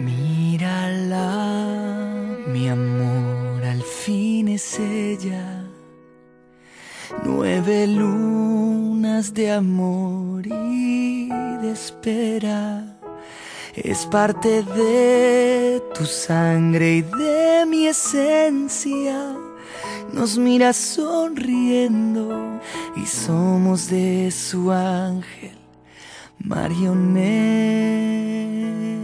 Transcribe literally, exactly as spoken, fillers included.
Mírala, mi amor, al fin es ella. Nueve lunas de amor y de espera. Es parte de tu sangre y de mi esencia. Nos mira sonriendo y somos de su ángel marioneta.